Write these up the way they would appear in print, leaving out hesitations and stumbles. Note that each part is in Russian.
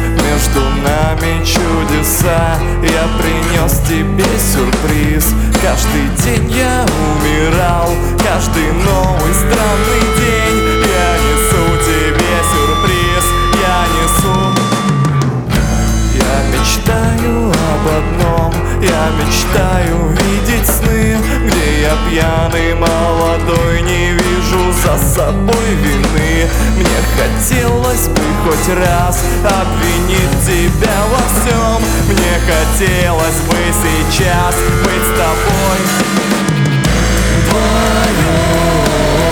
между нами чудеса. Я принес тебе сюрприз. Каждый день я умирал, каждый новый странный день. Я несу тебе сюрприз, я несу. Я мечтаю об одном, я мечтаю видеть сны, где я пьяный, молодой, не вижу за собой вины. Мне хотелось бы хоть раз обвинить тебя во всем. Мне хотелось бы сейчас быть с тобой вдвоем.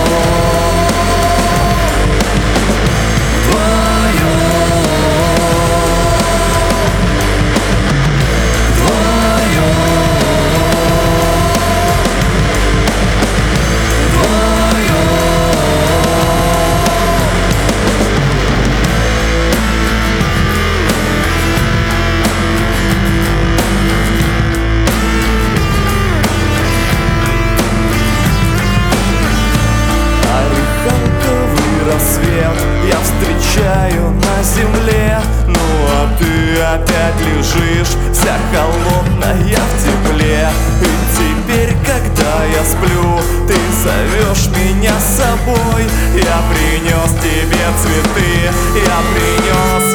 Я встречаю на земле, ну а ты опять лежишь, вся холодная в тепле. И теперь, когда я сплю, ты зовешь меня с собой. Я принес тебе цветы, я принес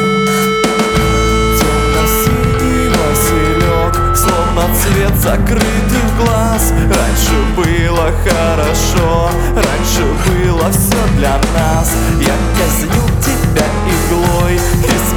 темно-синий василек, словно цвет закрытых глаз. Раньше было хорошо, раньше было все для нас. Я казню тебя иглой из